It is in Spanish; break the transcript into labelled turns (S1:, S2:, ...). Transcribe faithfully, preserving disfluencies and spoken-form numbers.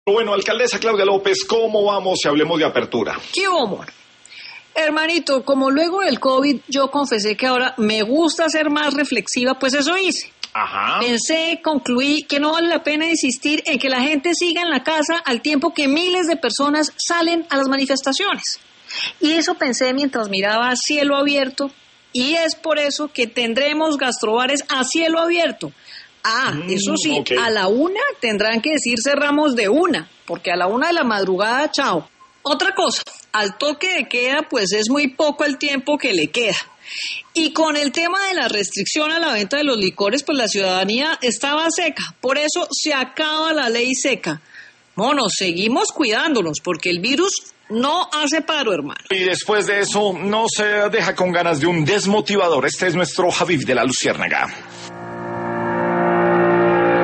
S1: Bueno, alcaldesa Claudia López, ¿cómo vamos si hablemos de apertura?
S2: ¿Qué humor? Hermanito, como luego del COVID yo confesé que ahora me gusta ser más reflexiva, pues eso hice.
S1: Ajá.
S2: Pensé, concluí que no vale la pena insistir en que la gente siga en la casa al tiempo que miles de personas salen a las manifestaciones. Y eso pensé mientras miraba a cielo abierto, y es por eso que tendremos gastrobares a cielo abierto. Ah,
S1: Mm,
S2: eso sí,
S1: okay.
S2: A la una tendrán que decir cerramos de una, porque a la una de la madrugada, chao. Otra cosa, al toque de queda, pues es muy poco el tiempo que le queda. Y con el tema de la restricción a la venta de los licores, pues la ciudadanía estaba seca. Por eso se acaba la ley seca. Mono, seguimos cuidándonos, porque el virus no hace paro, hermano.
S1: Y después de eso, no se deja con ganas de un desmotivador. Este es nuestro Javif de la Luciérnaga.